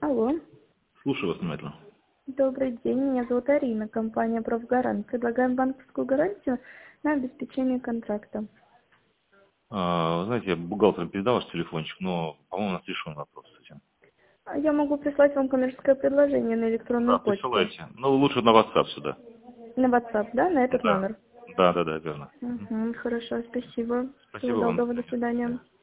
Алло. Слушаю вас внимательно. Добрый день, меня зовут Арина, компания «Профгарант». Предлагаем банковскую гарантию на обеспечение контракта. Вы знаете, я бухгалтеру передал ваш телефончик, но, по-моему, у нас решен вопрос с этим. Я могу прислать вам коммерческое предложение на электронную Да, почту. присылайте. Ну, лучше на WhatsApp сюда. На WhatsApp, да, на этот Да. номер? Да, верно. Угу, хорошо, спасибо. Всего Спасибо вам. До доброго, до свидания. свидания.